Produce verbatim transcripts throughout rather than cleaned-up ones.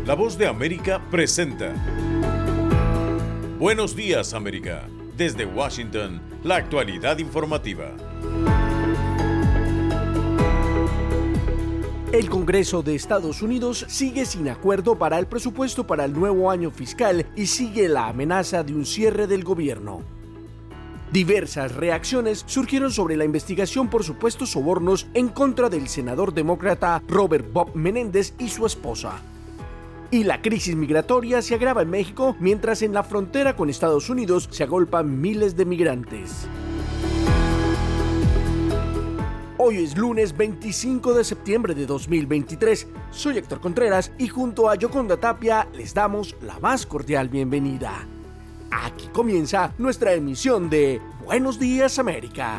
La Voz de América presenta Buenos Días, América. Desde Washington, la actualidad informativa. El Congreso de Estados Unidos sigue sin acuerdo para el presupuesto para el nuevo año fiscal y sigue la amenaza de un cierre del gobierno. Diversas reacciones surgieron sobre la investigación por supuestos sobornos en contra del senador demócrata Robert Bob Menéndez y su esposa. Y la crisis migratoria se agrava en México, mientras en la frontera con Estados Unidos se agolpan miles de migrantes. Hoy es lunes veinticinco de septiembre de dos mil veintitrés. Soy Héctor Contreras y junto a Yoconda Tapia les damos la más cordial bienvenida. Aquí comienza nuestra emisión de Buenos Días, América.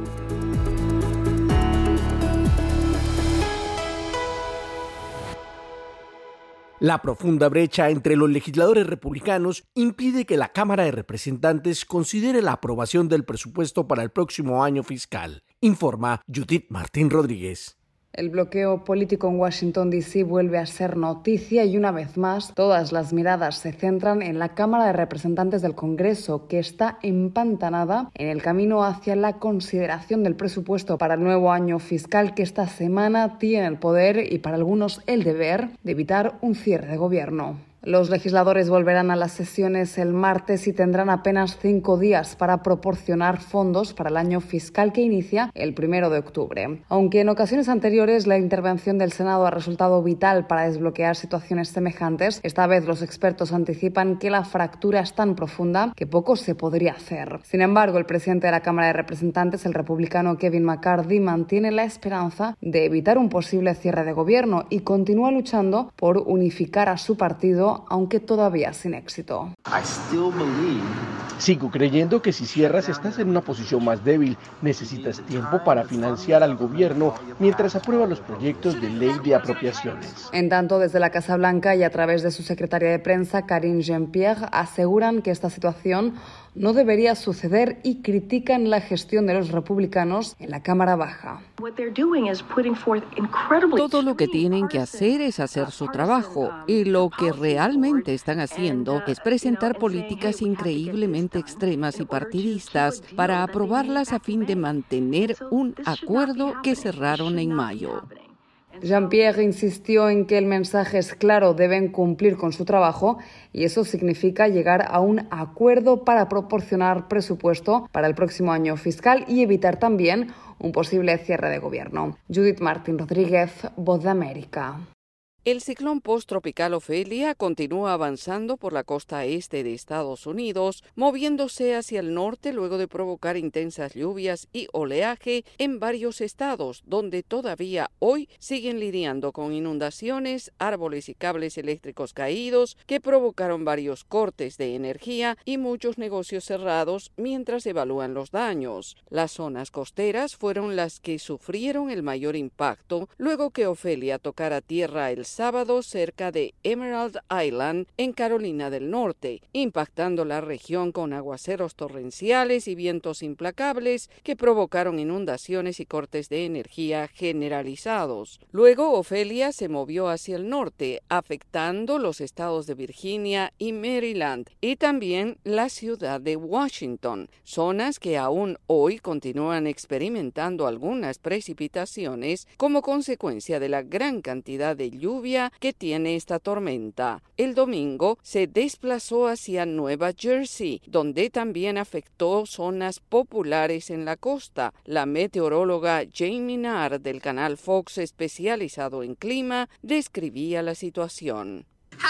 La profunda brecha entre los legisladores republicanos impide que la Cámara de Representantes considere la aprobación del presupuesto para el próximo año fiscal, informa Judith Martín Rodríguez. El bloqueo político en Washington D C vuelve a ser noticia y una vez más todas las miradas se centran en la Cámara de Representantes del Congreso, que está empantanada en el camino hacia la consideración del presupuesto para el nuevo año fiscal, que esta semana tiene el poder y para algunos el deber de evitar un cierre de gobierno. Los legisladores volverán a las sesiones el martes y tendrán apenas cinco días para proporcionar fondos para el año fiscal que inicia el primero de octubre. Aunque en ocasiones anteriores la intervención del Senado ha resultado vital para desbloquear situaciones semejantes, esta vez los expertos anticipan que la fractura es tan profunda que poco se podría hacer. Sin embargo, el presidente de la Cámara de Representantes, el republicano Kevin McCarthy, mantiene la esperanza de evitar un posible cierre de gobierno y continúa luchando por unificar a su partido, aunque todavía sin éxito. Sigo creyendo que si cierras estás en una posición más débil. Necesitas tiempo para financiar al gobierno mientras aprueba los proyectos de ley de apropiaciones. En tanto, desde la Casa Blanca y a través de su secretaria de prensa, Karine Jean-Pierre, aseguran que esta situación no debería suceder y critican la gestión de los republicanos en la Cámara Baja. Todo lo que tienen que hacer es hacer su trabajo y lo que realmente están haciendo es presentar políticas increíblemente extremas y partidistas para aprobarlas a fin de mantener un acuerdo que cerraron en mayo. Jean-Pierre insistió en que el mensaje es claro, deben cumplir con su trabajo y eso significa llegar a un acuerdo para proporcionar presupuesto para el próximo año fiscal y evitar también un posible cierre de gobierno. Judith Martín Rodríguez, Voz de América. El ciclón posttropical Ofelia continúa avanzando por la costa este de Estados Unidos, moviéndose hacia el norte luego de provocar intensas lluvias y oleaje en varios estados, donde todavía hoy siguen lidiando con inundaciones, árboles y cables eléctricos caídos que provocaron varios cortes de energía y muchos negocios cerrados mientras evalúan los daños. Las zonas costeras fueron las que sufrieron el mayor impacto luego que Ofelia tocara tierra el sábado cerca de Emerald Island en Carolina del Norte, impactando la región con aguaceros torrenciales y vientos implacables que provocaron inundaciones y cortes de energía generalizados. Luego, Ofelia se movió hacia el norte, afectando los estados de Virginia y Maryland y también la ciudad de Washington, zonas que aún hoy continúan experimentando algunas precipitaciones como consecuencia de la gran cantidad de lluvia que tiene esta tormenta. El domingo se desplazó hacia Nueva Jersey, donde también afectó zonas populares en la costa. La meteoróloga Jamie Nard del canal Fox especializado en clima describía la situación.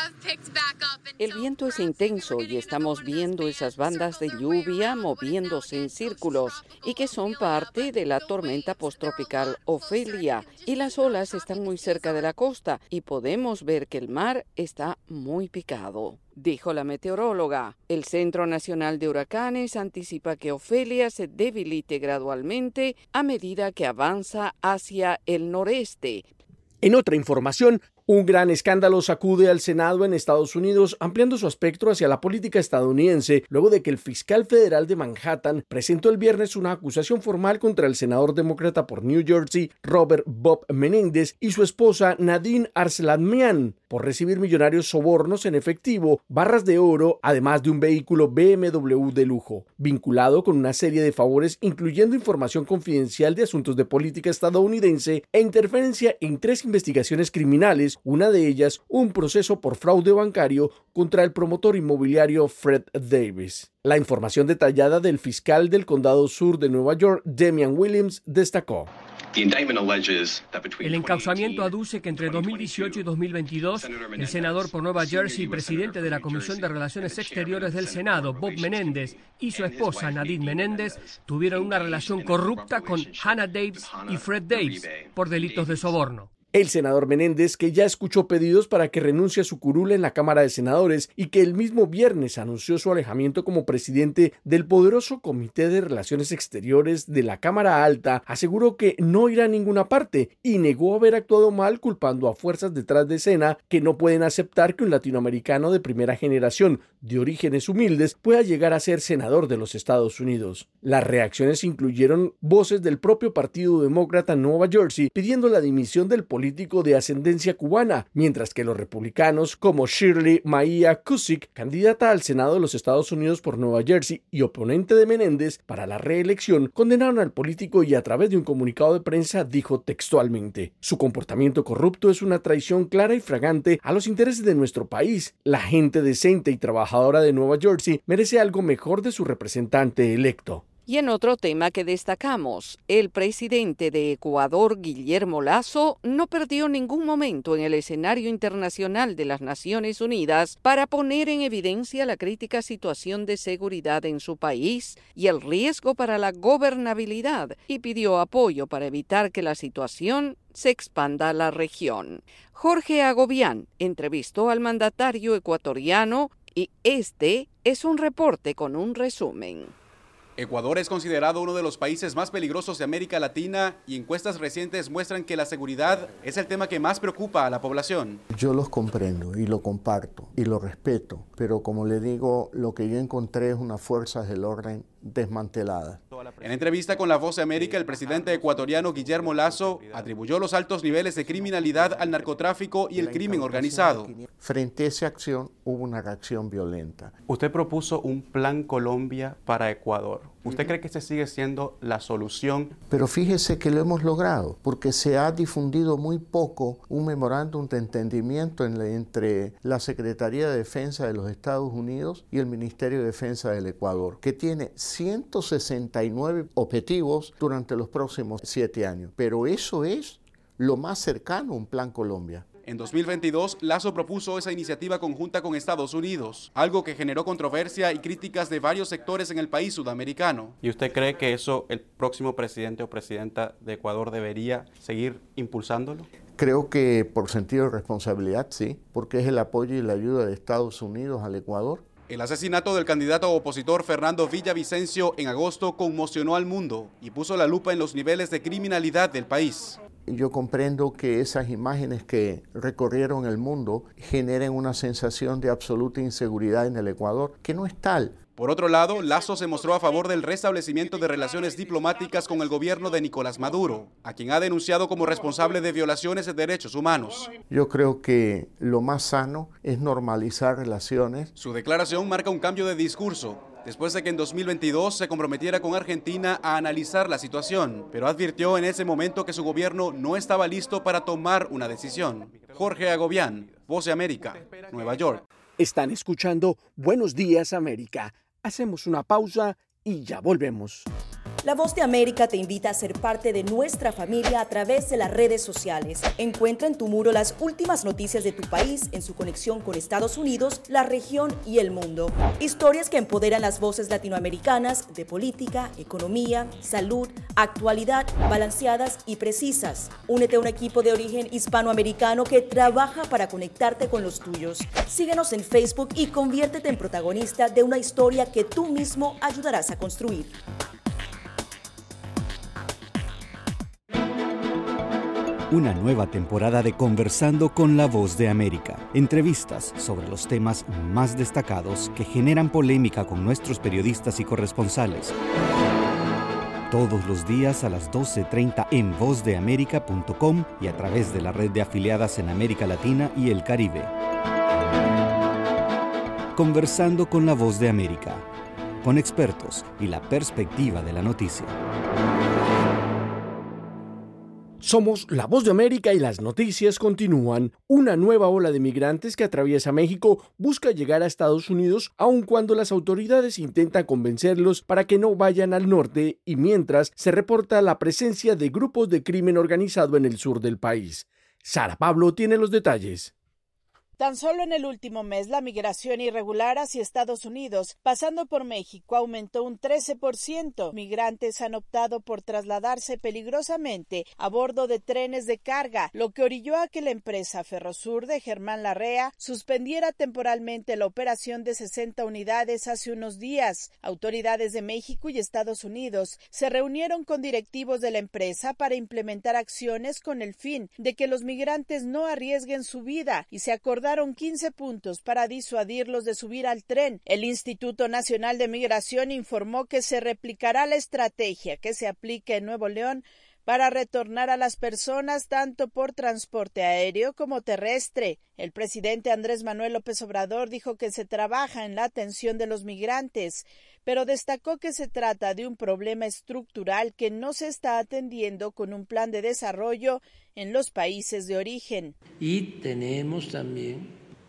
El viento es intenso y estamos viendo esas bandas de lluvia moviéndose en círculos y que son parte de la tormenta posttropical Ofelia. Y las olas están muy cerca de la costa y podemos ver que el mar está muy picado, dijo la meteoróloga. El Centro Nacional de Huracanes anticipa que Ofelia se debilite gradualmente a medida que avanza hacia el noreste. En otra información, Un gran escándalo sacude al Senado en Estados Unidos, ampliando su espectro hacia la política estadounidense, luego de que el fiscal federal de Manhattan presentó el viernes una acusación formal contra el senador demócrata por New Jersey, Robert Bob Menéndez, y su esposa Nadine Arslanian, por recibir millonarios sobornos en efectivo, barras de oro, además de un vehículo B M W de lujo, vinculado con una serie de favores incluyendo información confidencial de asuntos de política estadounidense e interferencia en tres investigaciones criminales, una de ellas un proceso por fraude bancario contra el promotor inmobiliario Fred Davis. La información detallada del fiscal del Condado Sur de Nueva York, Damian Williams, destacó: el encauzamiento aduce que entre dos mil dieciocho y dos mil veintidós, el senador por Nueva Jersey y presidente de la Comisión de Relaciones Exteriores del Senado, Bob Menéndez, y su esposa, Nadine Menéndez, tuvieron una relación corrupta con Hannah Davis y Fred Davis por delitos de soborno. El senador Menéndez, que ya escuchó pedidos para que renuncie a su curul en la Cámara de Senadores y que el mismo viernes anunció su alejamiento como presidente del poderoso Comité de Relaciones Exteriores de la Cámara Alta, aseguró que no irá a ninguna parte y negó haber actuado mal, culpando a fuerzas detrás de escena que no pueden aceptar que un latinoamericano de primera generación de orígenes humildes pueda llegar a ser senador de los Estados Unidos. Las reacciones incluyeron voces del propio Partido Demócrata en Nueva Jersey pidiendo la dimisión del político político de ascendencia cubana, mientras que los republicanos como Shirley Maia Cusick, candidata al Senado de los Estados Unidos por Nueva Jersey y oponente de Menéndez para la reelección, condenaron al político y a través de un comunicado de prensa dijo textualmente: su comportamiento corrupto es una traición clara y fragante a los intereses de nuestro país. La gente decente y trabajadora de Nueva Jersey merece algo mejor de su representante electo. Y en otro tema que destacamos, el presidente de Ecuador, Guillermo Lasso, no perdió ningún momento en el escenario internacional de las Naciones Unidas para poner en evidencia la crítica situación de seguridad en su país y el riesgo para la gobernabilidad, y pidió apoyo para evitar que la situación se expanda a la región. Jorge Agobián entrevistó al mandatario ecuatoriano y este es un reporte con un resumen. Ecuador es considerado uno de los países más peligrosos de América Latina y encuestas recientes muestran que la seguridad es el tema que más preocupa a la población. Yo los comprendo y lo comparto y lo respeto, pero como le digo, lo que yo encontré es unas fuerzas del orden desmanteladas. En entrevista con La Voz de América, el presidente ecuatoriano Guillermo Lasso atribuyó los altos niveles de criminalidad al narcotráfico y el crimen organizado. Frente a esa acción hubo una reacción violenta. Usted propuso un plan Colombia para Ecuador. ¿Usted uh-huh. cree que este sigue siendo la solución? Pero fíjese que lo hemos logrado, porque se ha difundido muy poco un memorándum de entendimiento en la, entre la Secretaría de Defensa de los Estados Unidos y el Ministerio de Defensa del Ecuador, que tiene ciento sesenta y nueve objetivos durante los próximos siete años. Pero eso es lo más cercano a un plan Colombia. En dos mil veintidós, Lasso propuso esa iniciativa conjunta con Estados Unidos, algo que generó controversia y críticas de varios sectores en el país sudamericano. ¿Y usted cree que eso el próximo presidente o presidenta de Ecuador debería seguir impulsándolo? Creo que por sentido de responsabilidad sí, porque es el apoyo y la ayuda de Estados Unidos al Ecuador. El asesinato del candidato opositor Fernando Villavicencio en agosto conmocionó al mundo y puso la lupa en los niveles de criminalidad del país. Yo comprendo que esas imágenes que recorrieron el mundo generen una sensación de absoluta inseguridad en el Ecuador, que no es tal. Por otro lado, Lasso se mostró a favor del restablecimiento de relaciones diplomáticas con el gobierno de Nicolás Maduro, a quien ha denunciado como responsable de violaciones de derechos humanos. Yo creo que lo más sano es normalizar relaciones. Su declaración marca un cambio de discurso, después de que en dos mil veintidós se comprometiera con Argentina a analizar la situación, pero advirtió en ese momento que su gobierno no estaba listo para tomar una decisión. Jorge Agobián, Voz de América, Nueva York. Están escuchando Buenos Días América. Hacemos una pausa y ya volvemos. La Voz de América te invita a ser parte de nuestra familia a través de las redes sociales. Encuentra en tu muro las últimas noticias de tu país en su conexión con Estados Unidos, la región y el mundo. Historias que empoderan las voces latinoamericanas de política, economía, salud, actualidad, balanceadas y precisas. Únete a un equipo de origen hispanoamericano que trabaja para conectarte con los tuyos. Síguenos en Facebook y conviértete en protagonista de una historia que tú mismo ayudarás a construir. Una nueva temporada de Conversando con la Voz de América. Entrevistas sobre los temas más destacados que generan polémica con nuestros periodistas y corresponsales. Todos los días a las doce treinta en voz de américa punto com y a través de la red de afiliadas en América Latina y el Caribe. Conversando con la Voz de América, con expertos y la perspectiva de la noticia. Somos La Voz de América y las noticias continúan. Una nueva ola de migrantes que atraviesa México busca llegar a Estados Unidos, aun cuando las autoridades intentan convencerlos para que no vayan al norte y mientras se reporta la presencia de grupos de crimen organizado en el sur del país. Sara Pablo tiene los detalles. Tan solo en el último mes, la migración irregular hacia Estados Unidos, pasando por México, aumentó un trece por ciento. Migrantes han optado por trasladarse peligrosamente a bordo de trenes de carga, lo que orilló a que la empresa Ferrosur de Germán Larrea suspendiera temporalmente la operación de sesenta unidades hace unos días. Autoridades de México y Estados Unidos se reunieron con directivos de la empresa para implementar acciones con el fin de que los migrantes no arriesguen su vida y se acordaron quince puntos para disuadirlos de subir al tren. El Instituto Nacional de Migración informó que se replicará la estrategia que se aplica en Nuevo León para retornar a las personas tanto por transporte aéreo como terrestre. El presidente Andrés Manuel López Obrador dijo que se trabaja en la atención de los migrantes, pero destacó que se trata de un problema estructural que no se está atendiendo con un plan de desarrollo en los países de origen. Y tenemos también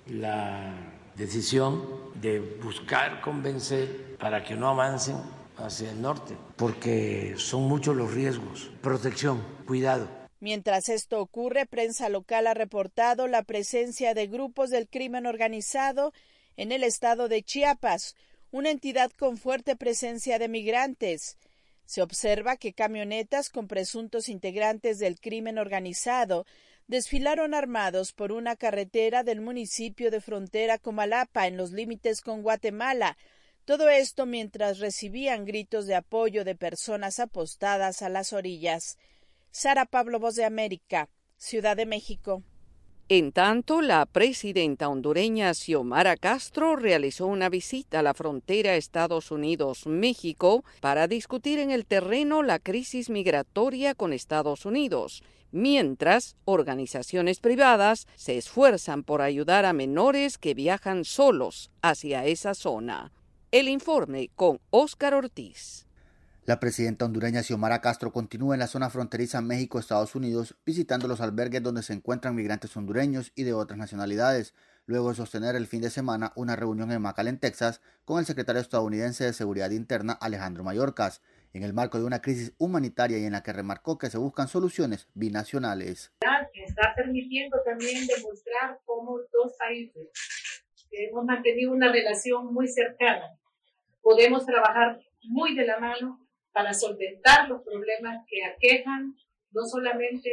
la decisión de buscar convencer para que no avancen hacia el norte, porque son muchos los riesgos. Protección, cuidado. Mientras esto ocurre, prensa local ha reportado la presencia de grupos del crimen organizado en el estado de Chiapas, una entidad con fuerte presencia de migrantes. Se observa que camionetas con presuntos integrantes del crimen organizado desfilaron armados por una carretera del municipio de Frontera Comalapa, en los límites con Guatemala. Todo esto mientras recibían gritos de apoyo de personas apostadas a las orillas. Sara Pablo, Voz de América, Ciudad de México. En tanto, la presidenta hondureña Xiomara Castro realizó una visita a la frontera Estados Unidos-México para discutir en el terreno la crisis migratoria con Estados Unidos, mientras organizaciones privadas se esfuerzan por ayudar a menores que viajan solos hacia esa zona. El informe con Óscar Ortiz. La presidenta hondureña Xiomara Castro continúa en la zona fronteriza México-Estados Unidos visitando los albergues donde se encuentran migrantes hondureños y de otras nacionalidades, luego de sostener el fin de semana una reunión en McAllen, Texas, con el secretario estadounidense de Seguridad Interna Alejandro Mayorkas, en el marco de una crisis humanitaria y en la que remarcó que se buscan soluciones binacionales. Que está permitiendo también demostrar cómo dos países que hemos mantenido una relación muy cercana, podemos trabajar muy de la mano para solventar los problemas que aquejan no solamente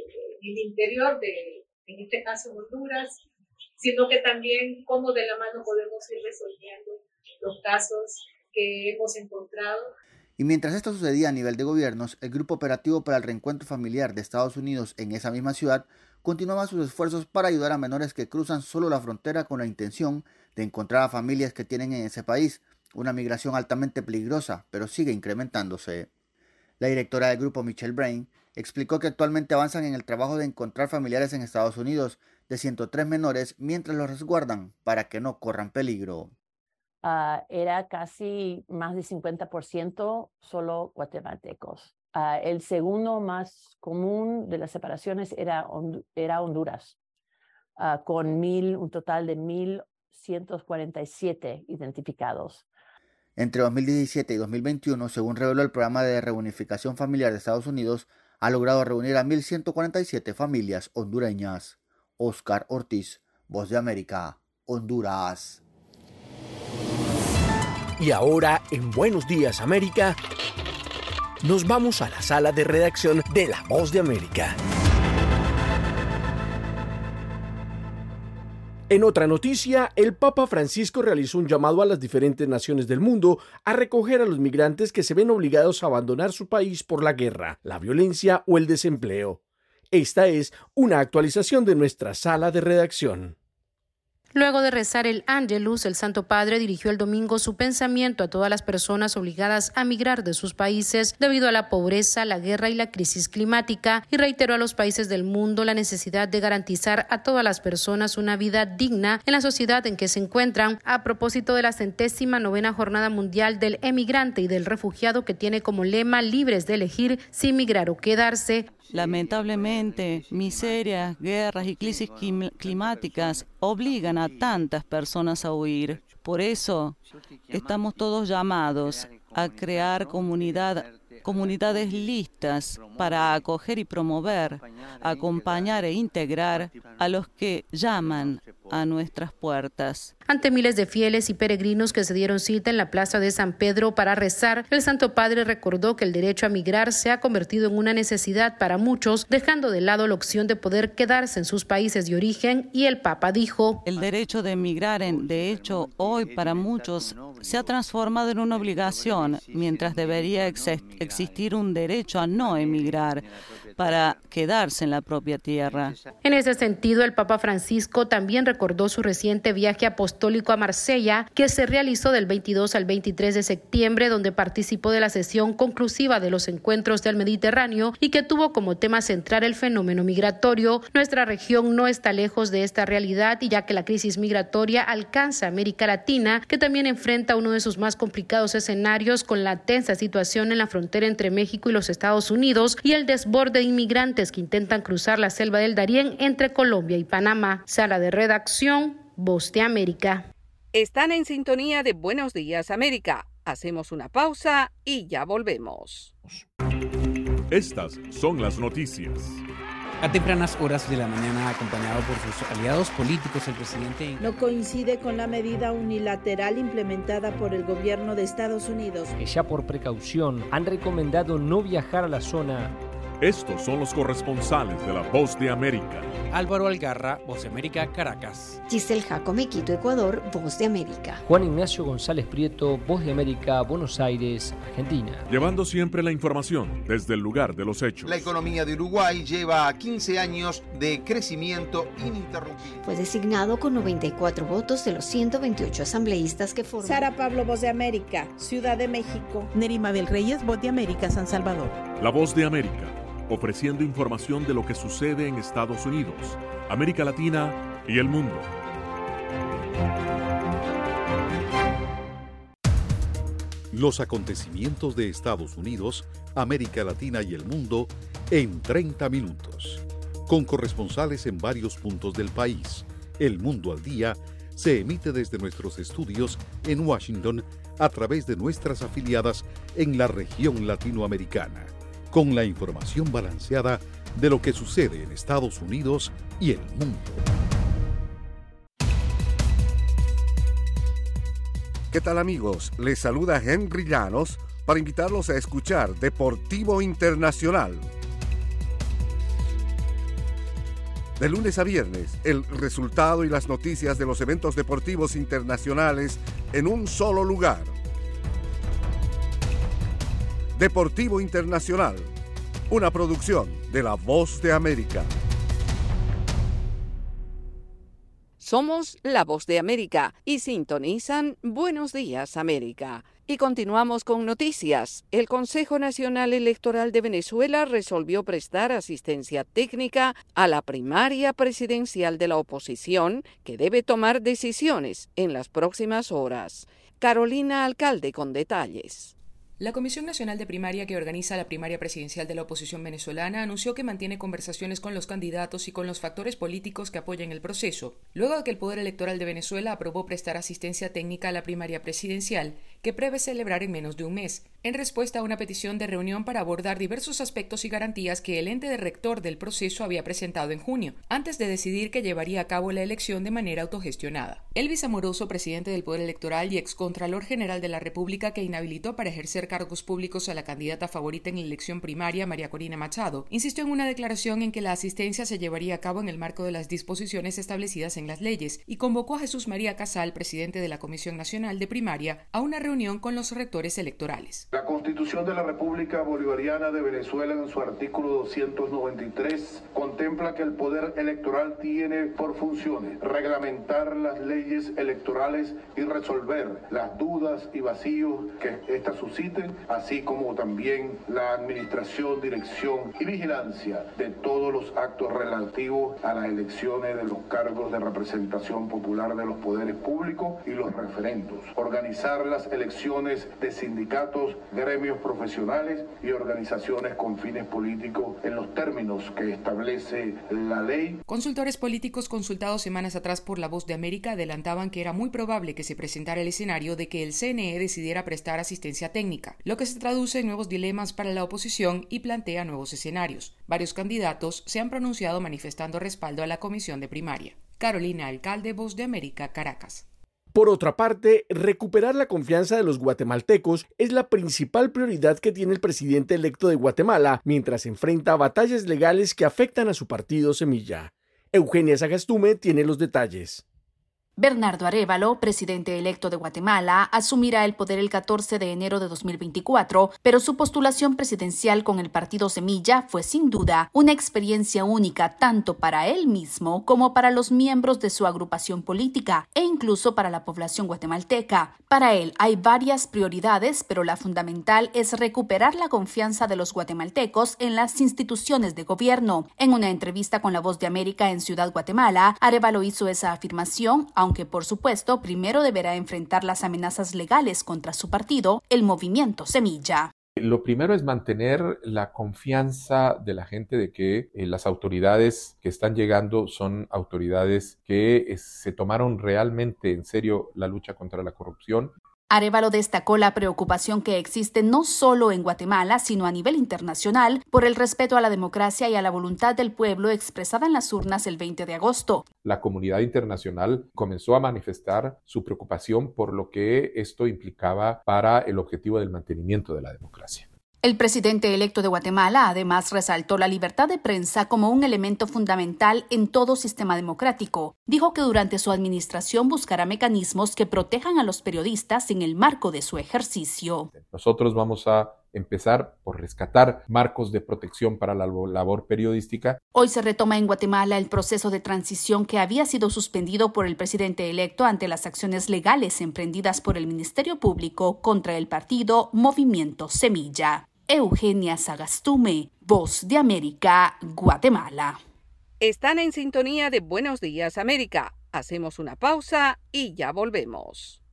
el interior de, en este caso Honduras, sino que también cómo de la mano podemos ir resolviendo los casos que hemos encontrado. Y mientras esto sucedía a nivel de gobiernos, el Grupo Operativo para el Reencuentro Familiar de Estados Unidos en esa misma ciudad continuaba sus esfuerzos para ayudar a menores que cruzan solo la frontera con la intención de encontrar a familias que tienen en ese país, una migración altamente peligrosa, pero sigue incrementándose. La directora del grupo, Michelle Brain, explicó que actualmente avanzan en el trabajo de encontrar familiares en Estados Unidos de ciento tres menores mientras los resguardan para que no corran peligro. Uh, era casi más de cincuenta por ciento solo guatemaltecos. Uh, el segundo más común de las separaciones era, Hond- era Honduras, uh, con mil, un total de mil ciento cuarenta y siete identificados. Entre dos mil diecisiete y dos mil veintiuno, según reveló el programa de reunificación familiar de Estados Unidos, ha logrado reunir a mil ciento cuarenta y siete familias hondureñas. Óscar Ortiz, Voz de América, Honduras. Y ahora, en Buenos Días América, nos vamos a la sala de redacción de La Voz de América. En otra noticia, el Papa Francisco realizó un llamado a las diferentes naciones del mundo a recoger a los migrantes que se ven obligados a abandonar su país por la guerra, la violencia o el desempleo. Esta es una actualización de nuestra sala de redacción. Luego de rezar el Ángelus, el Santo Padre dirigió el domingo su pensamiento a todas las personas obligadas a migrar de sus países debido a la pobreza, la guerra y la crisis climática, y reiteró a los países del mundo la necesidad de garantizar a todas las personas una vida digna en la sociedad en que se encuentran, a propósito de la centésima novena Jornada Mundial del Emigrante y del Refugiado, que tiene como lema libres de elegir si migrar o quedarse. Lamentablemente, miserias, guerras y crisis climáticas obligan a tantas personas a huir. Por eso, estamos todos llamados a crear comunidad, comunidades listas para acoger y promover, acompañar e integrar a los que llaman a nuestras puertas. Ante miles de fieles y peregrinos que se dieron cita en la plaza de San Pedro para rezar, el Santo Padre recordó que el derecho a migrar se ha convertido en una necesidad para muchos, dejando de lado la opción de poder quedarse en sus países de origen, y el Papa dijo: el derecho de emigrar, en, de hecho, hoy para muchos se ha transformado en una obligación, mientras debería ex existir un derecho a no emigrar, para quedarse en la propia tierra. En ese sentido, el Papa Francisco también recordó su reciente viaje apostólico a Marsella, que se realizó del veintidós al veintitrés de septiembre, donde participó de la sesión conclusiva de los encuentros del Mediterráneo y que tuvo como tema central el fenómeno migratorio. Nuestra región no está lejos de esta realidad, y ya que la crisis migratoria alcanza a América Latina, que también enfrenta uno de sus más complicados escenarios, con la tensa situación en la frontera entre México y los Estados Unidos y el desborde de inmigrantes que intentan cruzar la selva del Darién entre Colombia y Panamá. Sala de redacción, Voz de América. Están en sintonía de Buenos Días América. Hacemos una pausa y ya volvemos. Estas son las noticias. A tempranas horas de la mañana, acompañado por sus aliados políticos, el presidente no coincide con la medida unilateral implementada por el gobierno de Estados Unidos, que ya por precaución han recomendado no viajar a la zona. Estos son los corresponsales de La Voz de América. Álvaro Algarra, Voz de América, Caracas. Giselle Jacome, Quito, Ecuador, Voz de América. Juan Ignacio González Prieto, Voz de América, Buenos Aires, Argentina. Llevando siempre la información desde el lugar de los hechos. La economía de Uruguay lleva quince años de crecimiento ininterrumpido. Fue designado con noventa y cuatro votos de los ciento veintiocho asambleístas que forman. Sara Pablo, Voz de América, Ciudad de México. Nerima Bel Reyes, Voz de América, San Salvador. La Voz de América, ofreciendo información de lo que sucede en Estados Unidos, América Latina y el mundo. Los acontecimientos de Estados Unidos, América Latina y el mundo en treinta minutos. Con corresponsales en varios puntos del país. El Mundo al Día se emite desde nuestros estudios en Washington a través de nuestras afiliadas en la región latinoamericana, con la información balanceada de lo que sucede en Estados Unidos y el mundo. ¿Qué tal, amigos? Les saluda Henry Llanos para invitarlos a escuchar Deportivo Internacional. De lunes a viernes, el resultado y las noticias de los eventos deportivos internacionales en un solo lugar. Deportivo Internacional, una producción de La Voz de América. Somos La Voz de América y sintonizan Buenos Días América. Y continuamos con noticias. El Consejo Nacional Electoral de Venezuela resolvió prestar asistencia técnica a la primaria presidencial de la oposición, que debe tomar decisiones en las próximas horas. Carolina Alcalde con detalles. La Comisión Nacional de Primaria, que organiza la primaria presidencial de la oposición venezolana, anunció que mantiene conversaciones con los candidatos y con los factores políticos que apoyan el proceso, luego de que el Poder Electoral de Venezuela aprobó prestar asistencia técnica a la primaria presidencial, que prevé celebrar en menos de un mes, en respuesta a una petición de reunión para abordar diversos aspectos y garantías que el ente de rector del proceso había presentado en junio, antes de decidir que llevaría a cabo la elección de manera autogestionada. Elvis Amoroso, presidente del Poder Electoral y excontralor general de la República, que inhabilitó para ejercer cargos públicos a la candidata favorita en la elección primaria, María Corina Machado, insistió en una declaración en que la asistencia se llevaría a cabo en el marco de las disposiciones establecidas en las leyes y convocó a Jesús María Casal, presidente de la Comisión Nacional de Primaria, a una reunión con los rectores electorales. La Constitución de la República Bolivariana de Venezuela, en su artículo doscientos noventa y tres, contempla que el poder electoral tiene por funciones reglamentar las leyes electorales y resolver las dudas y vacíos que éstas susciten, así como también la administración, dirección y vigilancia de todos los actos relativos a las elecciones de los cargos de representación popular de los poderes públicos y los referendos, organizar las elecciones de sindicatos, gremios profesionales y organizaciones con fines políticos en los términos que establece la ley. Consultores políticos consultados semanas atrás por La Voz de América adelantaban que era muy probable que se presentara el escenario de que el C N E decidiera prestar asistencia técnica, lo que se traduce en nuevos dilemas para la oposición y plantea nuevos escenarios. Varios candidatos se han pronunciado manifestando respaldo a la comisión de primaria. Carolina Alcalde, Voz de América, Caracas. Por otra parte, recuperar la confianza de los guatemaltecos es la principal prioridad que tiene el presidente electo de Guatemala mientras enfrenta batallas legales que afectan a su partido Semilla. Eugenia Sagastume tiene los detalles. Bernardo Arévalo, presidente electo de Guatemala, asumirá el poder el catorce de enero de dos mil veinticuatro, pero su postulación presidencial con el partido Semilla fue sin duda una experiencia única tanto para él mismo como para los miembros de su agrupación política e incluso para la población guatemalteca. Para él hay varias prioridades, pero la fundamental es recuperar la confianza de los guatemaltecos en las instituciones de gobierno. En una entrevista con La Voz de América en Ciudad Guatemala, Arévalo hizo esa afirmación, aunque por supuesto primero deberá enfrentar las amenazas legales contra su partido, el Movimiento Semilla. Lo primero es mantener la confianza de la gente de que eh, las autoridades que están llegando son autoridades que eh, se tomaron realmente en serio la lucha contra la corrupción. Arévalo destacó la preocupación que existe no solo en Guatemala, sino a nivel internacional por el respeto a la democracia y a la voluntad del pueblo expresada en las urnas el veinte de agosto. La comunidad internacional comenzó a manifestar su preocupación por lo que esto implicaba para el objetivo del mantenimiento de la democracia. El presidente electo de Guatemala además resaltó la libertad de prensa como un elemento fundamental en todo sistema democrático. Dijo que durante su administración buscará mecanismos que protejan a los periodistas en el marco de su ejercicio. Nosotros vamos a empezar por rescatar marcos de protección para la labor periodística. Hoy se retoma en Guatemala el proceso de transición que había sido suspendido por el presidente electo ante las acciones legales emprendidas por el Ministerio Público contra el partido Movimiento Semilla. Eugenia Sagastume, Voz de América, Guatemala. Están en sintonía de Buenos Días América. Hacemos una pausa y ya volvemos.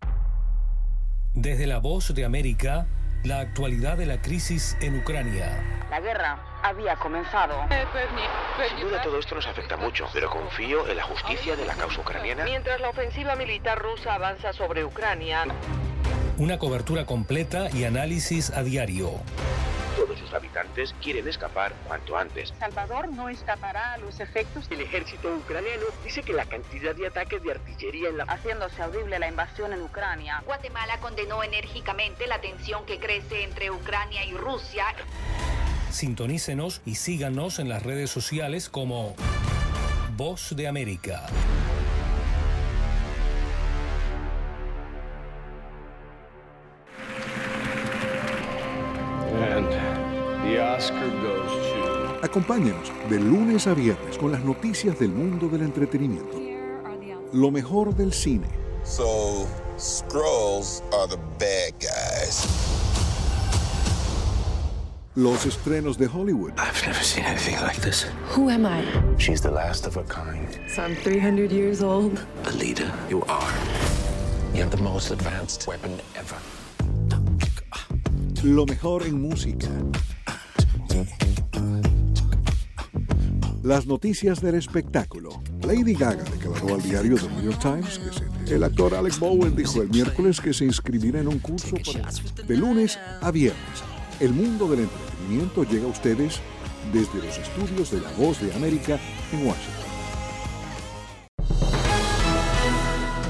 Desde la Voz de América, la actualidad de la crisis en Ucrania. La guerra había comenzado. Sin duda todo esto nos afecta mucho, pero confío en la justicia de la causa ucraniana. Mientras la ofensiva militar rusa avanza sobre Ucrania. Una cobertura completa y análisis a diario. Todos sus habitantes quieren escapar cuanto antes. Salvador no escapará a los efectos. El ejército ucraniano dice que la cantidad de ataques de artillería en la... haciéndose audible la invasión en Ucrania. Guatemala condenó enérgicamente la tensión que crece entre Ucrania y Rusia. Sintonícenos y síganos en las redes sociales como Voz de América. Acompáñenos de lunes a viernes con las noticias del mundo del entretenimiento. Lo mejor del cine. So, Skrulls are the bad guys. Los estrenos de Hollywood. I've never seen anything like this. Who am I? She's the last of her kind. So I'm three hundred years old. Alita, you are. You have the most advanced weapon ever. Lo mejor en música. Las noticias del espectáculo. Lady Gaga declaró al diario The New York Times que se... El actor Alec Bowen dijo el miércoles que se inscribirá en un curso para... De lunes a viernes. El mundo del entretenimiento llega a ustedes desde los estudios de La Voz de América en Washington.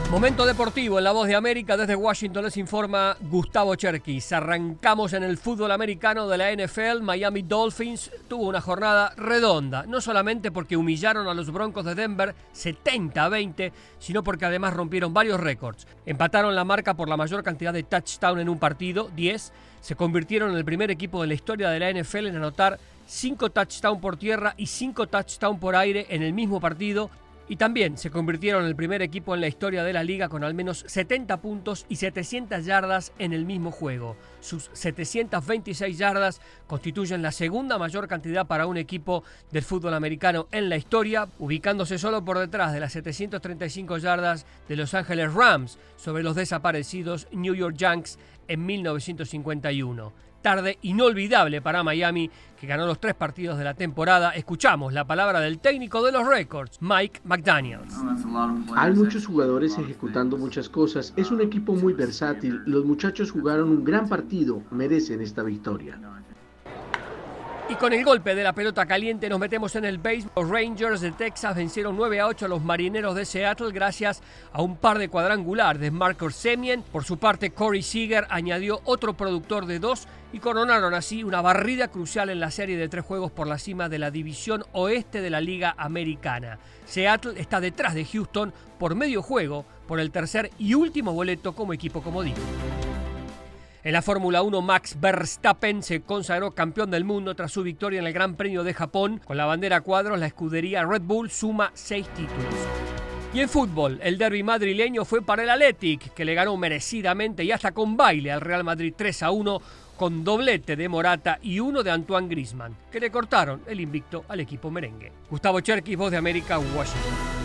Momento deportivo en La Voz de América. Desde Washington les informa Gustavo Cherkis. Arrancamos en el fútbol americano de la N F L. Miami Dolphins tuvo una jornada redonda, no solamente porque humillaron a los Broncos de Denver setenta a veinte, sino porque además rompieron varios récords. Empataron la marca por la mayor cantidad de touchdown en un partido, diez. Se convirtieron en el primer equipo de la historia de la N F L en anotar cinco touchdowns por tierra y cinco touchdowns por aire en el mismo partido. Y también se convirtieron en el primer equipo en la historia de la liga con al menos setenta puntos y setecientas yardas en el mismo juego. Sus setecientas veintiséis yardas constituyen la segunda mayor cantidad para un equipo del fútbol americano en la historia, ubicándose solo por detrás de las setecientas treinta y cinco yardas de Los Ángeles Rams sobre los desaparecidos New York Yankees en mil novecientos cincuenta y uno. Tarde inolvidable para Miami, que ganó los tres partidos de la temporada. Escuchamos la palabra del técnico de los récords, Mike McDaniels. Hay muchos jugadores ejecutando muchas cosas. Es un equipo muy versátil. Los muchachos jugaron un gran partido. Merecen esta victoria. Y con el golpe de la pelota caliente nos metemos en el béisbol. Los Rangers de Texas vencieron nueve a ocho a los Marineros de Seattle gracias a un par de cuadrangular de Marcus Semien. Por su parte, Corey Seager añadió otro productor de dos y coronaron así una barrida crucial en la serie de tres juegos por la cima de la división oeste de la Liga Americana. Seattle está detrás de Houston por medio juego por el tercer y último boleto como equipo comodín. En la Fórmula uno, Max Verstappen se consagró campeón del mundo tras su victoria en el Gran Premio de Japón. Con la bandera a cuadros, la escudería Red Bull suma seis títulos. Y en fútbol, el derbi madrileño fue para el Athletic, que le ganó merecidamente y hasta con baile al Real Madrid tres a uno, con doblete de Morata y uno de Antoine Griezmann, que le cortaron el invicto al equipo merengue. Gustavo Cherkis, Voz de América, Washington.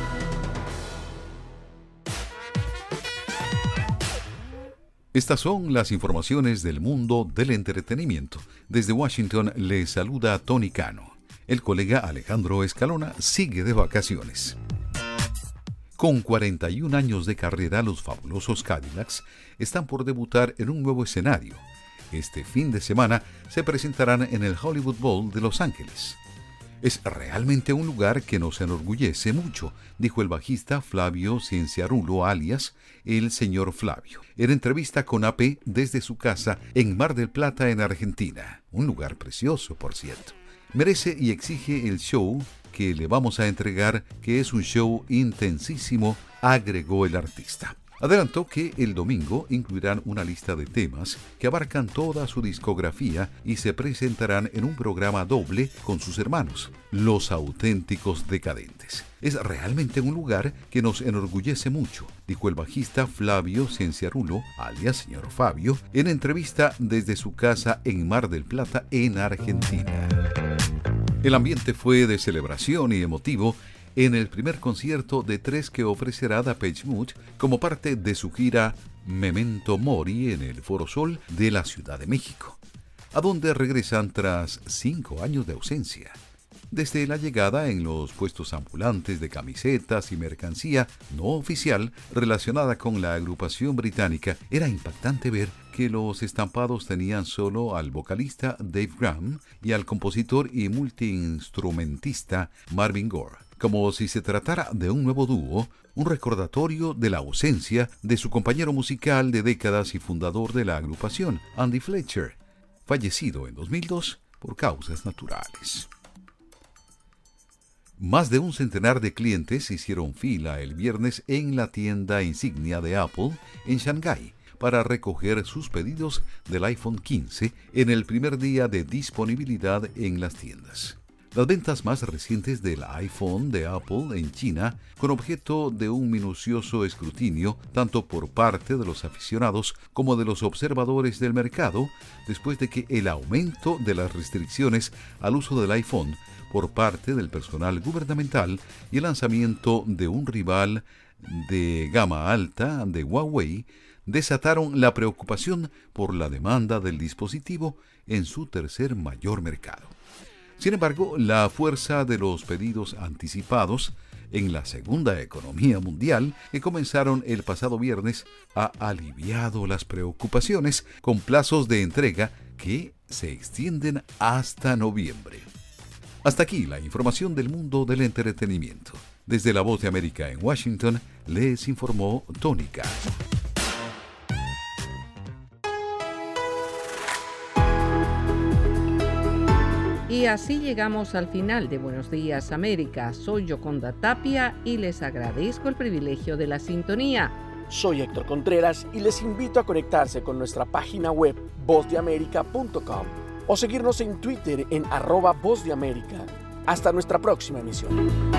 Estas son las informaciones del mundo del entretenimiento. Desde Washington les saluda Tony Cano. El colega Alejandro Escalona sigue de vacaciones. Con cuarenta y un años de carrera, los fabulosos Cadillacs están por debutar en un nuevo escenario. Este fin de semana se presentarán en el Hollywood Bowl de Los Ángeles. Es realmente un lugar que nos enorgullece mucho, dijo el bajista Flavio Cinciarulo, alias el señor Flavio, en entrevista con A P desde su casa en Mar del Plata, en Argentina. Un lugar precioso, por cierto. Merece y exige el show que le vamos a entregar, que es un show intensísimo, agregó el artista. Adelantó que el domingo incluirán una lista de temas que abarcan toda su discografía y se presentarán en un programa doble con sus hermanos, Los Auténticos Decadentes. Es realmente un lugar que nos enorgullece mucho, dijo el bajista Flavio Cinciarulo, alias señor Fabio, en entrevista desde su casa en Mar del Plata, en Argentina. El ambiente fue de celebración y emotivo en el primer concierto de tres que ofrecerá Depeche Mode como parte de su gira Memento Mori en el Foro Sol de la Ciudad de México, a donde regresan tras cinco años de ausencia. Desde la llegada en los puestos ambulantes de camisetas y mercancía no oficial relacionada con la agrupación británica, era impactante ver que los estampados tenían solo al vocalista Dave Graham y al compositor y multiinstrumentista Marvin Gore, como si se tratara de un nuevo dúo, un recordatorio de la ausencia de su compañero musical de décadas y fundador de la agrupación, Andy Fletcher, fallecido en dos mil dos por causas naturales. Más de un centenar de clientes hicieron fila el viernes en la tienda insignia de Apple en Shanghái para recoger sus pedidos del iPhone quince en el primer día de disponibilidad en las tiendas. Las ventas más recientes del iPhone de Apple en China, con objeto de un minucioso escrutinio tanto por parte de los aficionados como de los observadores del mercado, después de que el aumento de las restricciones al uso del iPhone por parte del personal gubernamental y el lanzamiento de un rival de gama alta de Huawei desataron la preocupación por la demanda del dispositivo en su tercer mayor mercado. Sin embargo, la fuerza de los pedidos anticipados en la segunda economía mundial, que comenzaron el pasado viernes, ha aliviado las preocupaciones con plazos de entrega que se extienden hasta noviembre. Hasta aquí la información del mundo del entretenimiento. Desde La Voz de América en Washington, les informó Tónica. Y así llegamos al final de Buenos Días América. Soy Yoconda Tapia y les agradezco el privilegio de la sintonía. Soy Héctor Contreras y les invito a conectarse con nuestra página web voz de américa punto com o seguirnos en Twitter en arroba voz de América. Hasta nuestra próxima emisión.